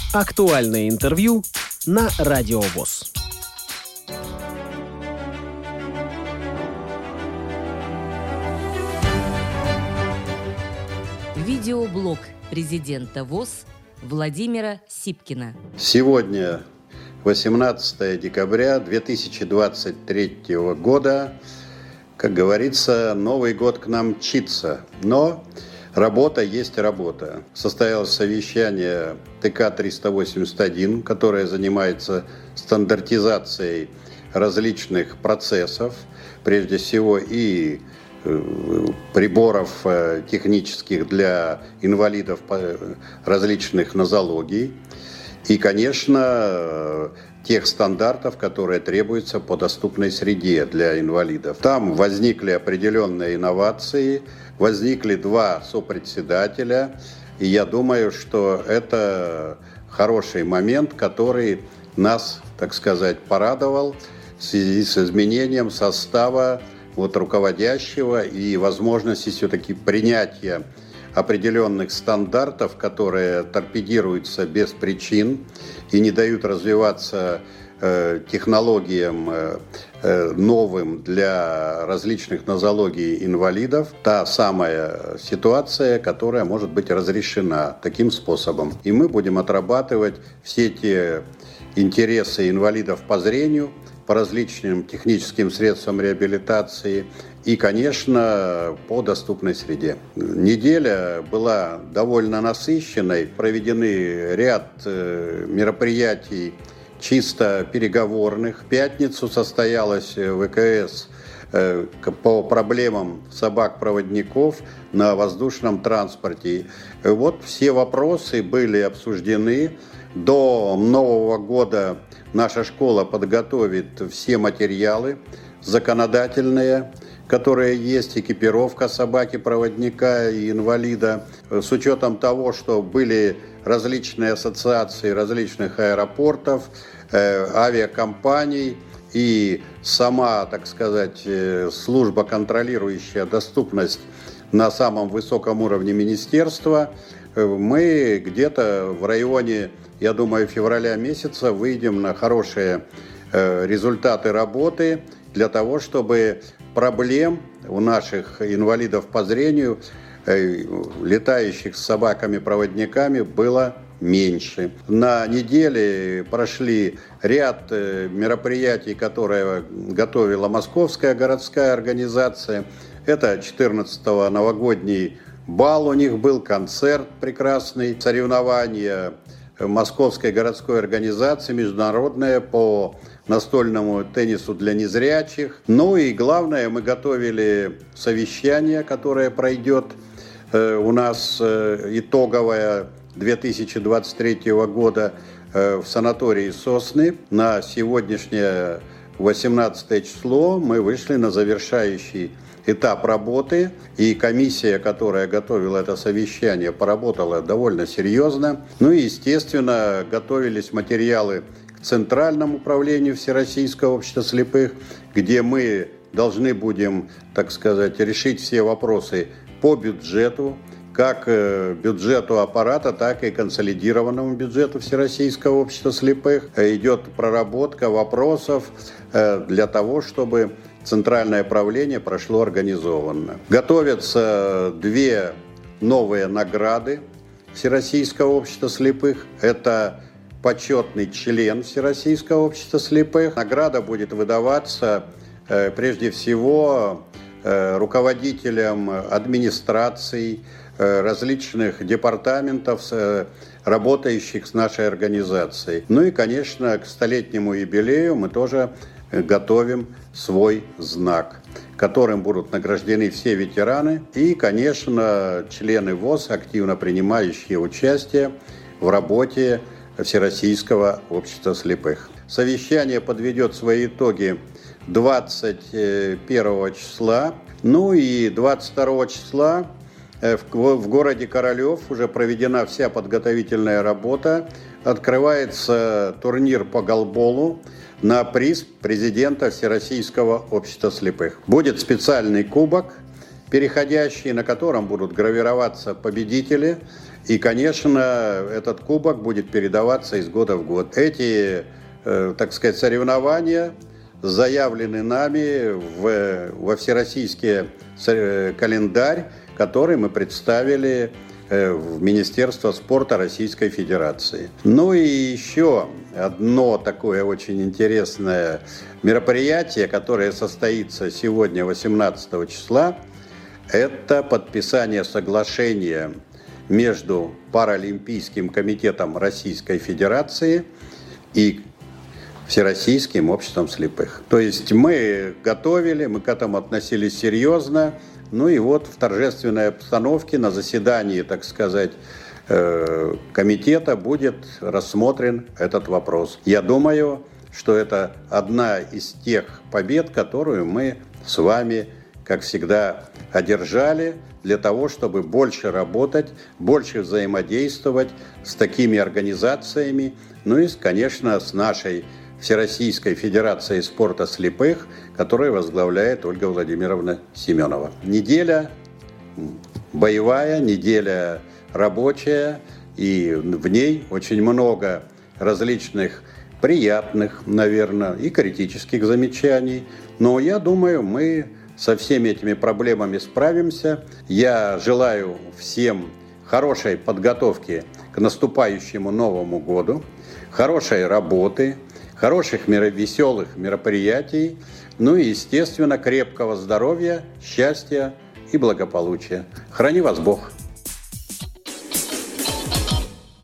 Актуальное интервью на Радио ВОС. Видеоблог президента ВОС Владимира Сипкина. Сегодня 18 декабря 2023 года. Как говорится, Новый год к нам мчится, но работа есть работа. Состоялось совещание ТК-381, которое занимается стандартизацией различных процессов, прежде всего и приборов технических для инвалидов различных нозологий и, конечно, тех стандартов, которые требуются по доступной среде для инвалидов. Там возникли определенные инновации, возникли два сопредседателя, и я думаю, что это хороший момент, который нас, так сказать, порадовал в связи с изменением состава руководящего и возможности все-таки принятия определенных стандартов, которые торпедируются без причин и не дают развиваться технологиям новым для различных нозологий инвалидов. Та самая ситуация, которая может быть разрешена таким способом. И мы будем отрабатывать все те интересы инвалидов по зрению, по различным техническим средствам реабилитации и, конечно, по доступной среде. Неделя была довольно насыщенной. Проведены ряд мероприятий чисто переговорных. В пятницу состоялась ВКС по проблемам собак-проводников на воздушном транспорте. Вот все вопросы были обсуждены. До Нового года наша школа подготовит все материалы законодательные, которые есть, экипировка собаки-проводника и инвалида, с учетом того, что были различные ассоциации различных аэропортов, авиакомпаний и сама, так сказать, служба, контролирующая доступность на самом высоком уровне министерства. Мы где-то в районе, я думаю, февраля месяца выйдем на хорошие результаты работы для того, чтобы проблем у наших инвалидов по зрению, летающих с собаками-проводниками, было меньше. На неделе прошли ряд мероприятий, которые готовила Московская городская организация. Это 14-го новогодний бал у них был, концерт прекрасный, соревнования Московской городской организации международная по настольному теннису для незрячих. Ну и главное, мы готовили совещание, которое пройдет у нас итоговое 2023 года в санатории «Сосны». На сегодняшнее 18 число мы вышли на завершающий этап работы, и комиссия, которая готовила это совещание, поработала довольно серьезно. Ну и, естественно, готовились материалы к Центральному управлению Всероссийского общества слепых, где мы должны будем, так сказать, решить все вопросы по бюджету, как бюджету аппарата, так и консолидированному бюджету Всероссийского общества слепых. Идет проработка вопросов для того, чтобы Центральное правление прошло организованно. Готовятся две новые награды Всероссийского общества слепых. Это почетный член Всероссийского общества слепых. Награда будет выдаваться прежде всего руководителям администраций, различных департаментов, работающих с нашей организацией. Ну и, конечно, к столетнему юбилею мы тоже готовим свой знак, которым будут награждены все ветераны и, конечно, члены ВОС, активно принимающие участие в работе Всероссийского общества слепых. Совещание подведет свои итоги 21 числа. Ну и 22 числа в городе Королев уже проведена вся подготовительная работа. Открывается турнир по голболу на приз президента Всероссийского общества слепых. Будет специальный кубок, переходящий, на котором будут гравироваться победители И, конечно, этот кубок будет передаваться из года в год. Эти, так сказать, соревнования заявлены нами во всероссийский календарь, который мы представили в Министерство спорта Российской Федерации. Ну и еще одно такое очень интересное мероприятие, которое состоится сегодня, 18 числа, это подписание соглашения между Паралимпийским комитетом Российской Федерации и Всероссийским обществом слепых. То есть мы готовили, мы к этому относились серьезно. Ну и вот в торжественной обстановке на заседании, так сказать, комитета будет рассмотрен этот вопрос. Я думаю, что это одна из тех побед, которую мы с вами, как всегда, одержали для того, чтобы больше работать, больше взаимодействовать с такими организациями, ну и, конечно, с нашей Всероссийской Федерацией спорта слепых, которую возглавляет Ольга Владимировна Семенова. Неделя боевая, неделя рабочая, и в ней очень много различных приятных, наверное, и критических замечаний. Но я думаю, мы со всеми этими проблемами справимся. Я желаю всем хорошей подготовки к наступающему Новому году, хорошей работы, хороших веселых мероприятий, ну и, естественно, крепкого здоровья, счастья и благополучия. Храни вас Бог!